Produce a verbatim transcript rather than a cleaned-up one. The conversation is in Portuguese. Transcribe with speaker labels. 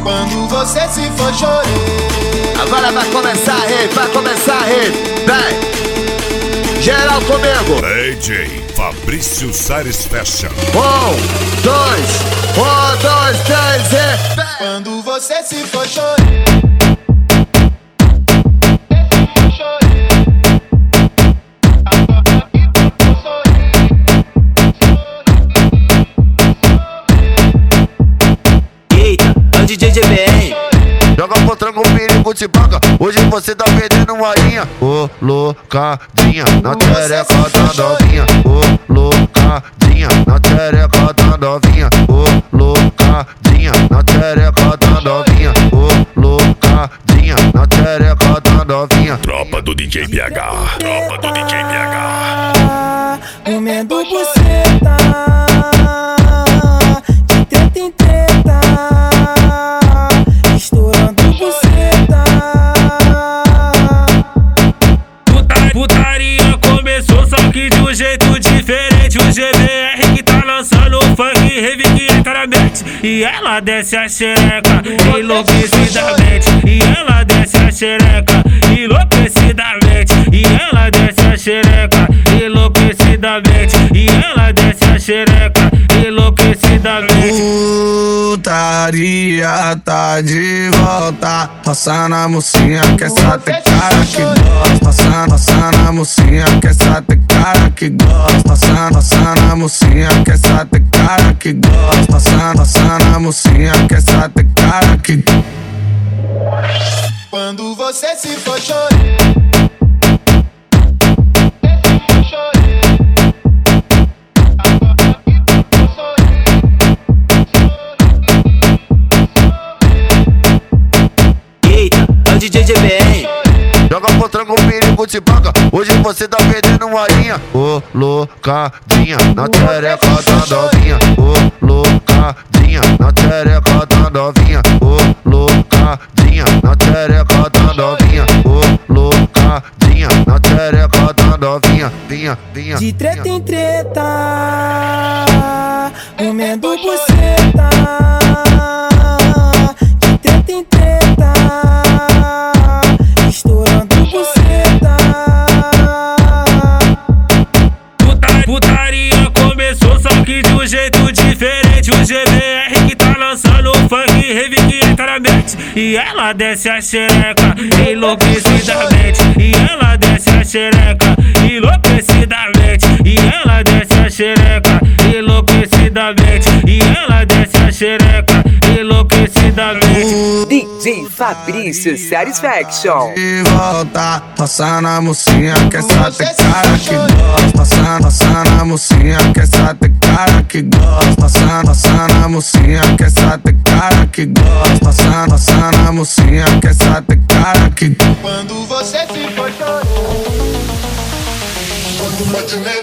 Speaker 1: Quando você se for, chorei.
Speaker 2: Agora vai começar a rede, vai começar a rede. Vem, geral comigo.
Speaker 3: D J Fabrício Sares Fashion.
Speaker 2: Um, dois, um, dois, três e vem.
Speaker 1: Quando você se for, chorei.
Speaker 4: D J G B R
Speaker 2: joga pro tranco, o perigo te paga. Hoje você tá perdendo uma linha. Ô, loucadinha, na tereca da novinha. Ô, loucadinha, na tereca da novinha. Ô, loucadinha, na tereca da novinha. Ô, loucadinha, na tereca da novinha.
Speaker 3: Tropa do D J B H. Tropa do D J B H.
Speaker 5: Comendo buceta, de treta em treta, estourando buceta.
Speaker 6: Puta, putaria começou, só que de um jeito diferente. O G B R que tá lançando funk, rave que entra na mente. E ela desce a xereca enlouquecidamente. E ela desce a xereca enlouquecidamente. E ela desce a xereca enlouquecidamente. E ela desce a xereca enlouquecidamente.
Speaker 7: Putaria tá de volta. Passando a mocinha que essa tem cara que gosta. Passando, passando a mocinha que essa tem cara que gosta. Passando, passando a mocinha que essa tem cara que gosta. Passando, passando a mocinha que essa tem cara que gosta.
Speaker 1: Quando você se for, chorei.
Speaker 4: D J G B R
Speaker 2: joga pro tranco, o perigo te paga. Hoje você tá perdendo uma linha. Ô, loucadinha, na tereca da novinha. Ô, loucadinha, na tereca da novinha. Ô, loucadinha, na tereca da novinha. Ô, loucadinha, na tereca da novinha. Vinha, vinha.
Speaker 5: De treta em treta, comendo buceta, de treta em treta, estourando buceta.
Speaker 6: Puta, putaria começou, só que de um jeito diferente. O G B R que tá lançando funk, rave que entra na mente. E ela desce a xereca enlouquecidamente. E ela desce a xereca enlouquecidamente. E ela desce a xereca enlouquecidamente. E ela desce a xereca enlouquecidamente.
Speaker 4: D J Fabrício Sares Fashion.
Speaker 7: De volta, passando a mocinha que essa tem cara que gosta. Passando, passando a mocinha que essa tem cara que gosta. Passando, passando a mocinha que essa tem cara que gosta. Passando, passando a mocinha que essa tem cara que gosta.
Speaker 1: Quando você se for, chorei.